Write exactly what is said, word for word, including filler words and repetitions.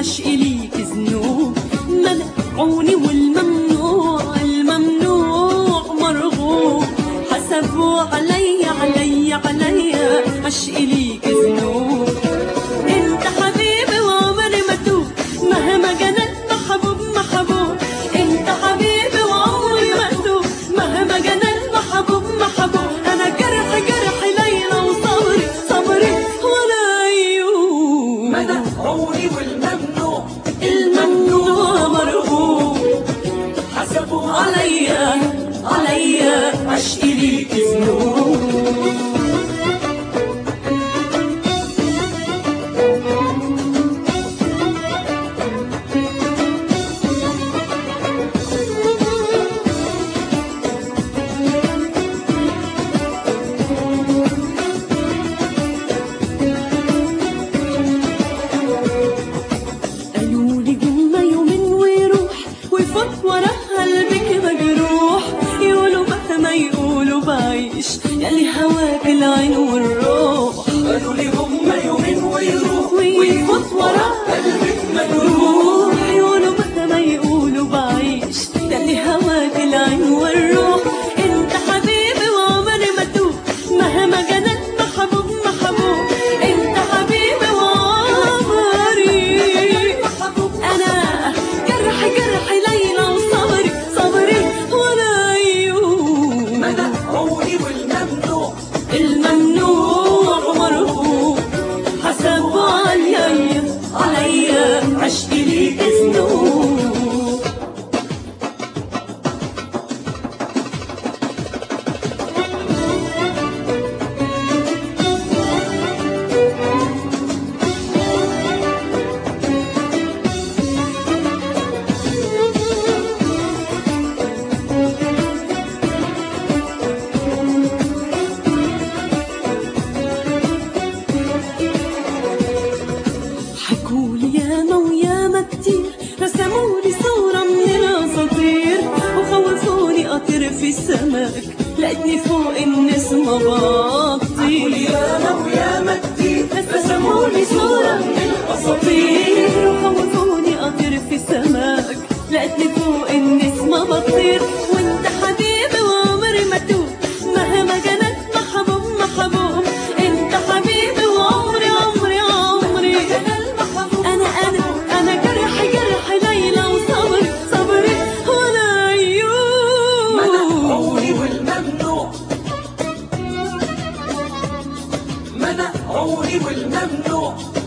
عشقي ليك ذنوب، منعوني والممنوع الممنوع مرغوب، حسبوا علي علي علي عشقي ليك ذنوب. انت حبيبي وعمري ما توب، مهما جنت محبوب محبوب. انت حبيبي وعمري ما توب، مهما جنت محبوب محبوب. انا جرح جرح ليلى وصبري صبري ولا عيوب، منعوني والممنوع الممنوع مرغوب، حسبوا عليا عليا عشقي ليك ذنوب. قالولي جملة يومين ويروح، ويفوت ورا قلبك مجروح. يقولوا مهما يقولوا بعيش، ياللي هواك العين والروح. قالوا لي هم يومين ويروح ويفوت ورا قلبك مجروح. يقولوا مهما يقولوا بعيش، ياللي هواك العين والروح. انت حبيبي وعمري ما توب، مهما جنت محبوب محبوب. انت حبيبي وعمري انا جرح جرح ليلى وصبري صبري ولا عيوب. منعوني والممنوع الممنوع مرغوب، حسبوا عليا عليا عشقي ليك ذنوب. حكولي ياما وياما كتير، رسمولي صورة من الأساطير، وخوفوني أطير في السماك، لقيتني فوق النسمة بطير. ياما وياما كتير رسمولي صورة من الأساطير، وخوفوني أطير في السماك، لقيتني فوق النسمة بطير. وانت حبيبي وعمري ما توب، مهما جنت محبوب محبوب. انت حبيبي وعمري عمري عمري انا انا انا جرح جرح ليلى وصبري صبري ولا عيوب. منعوني والممنوع منعوني والممنوع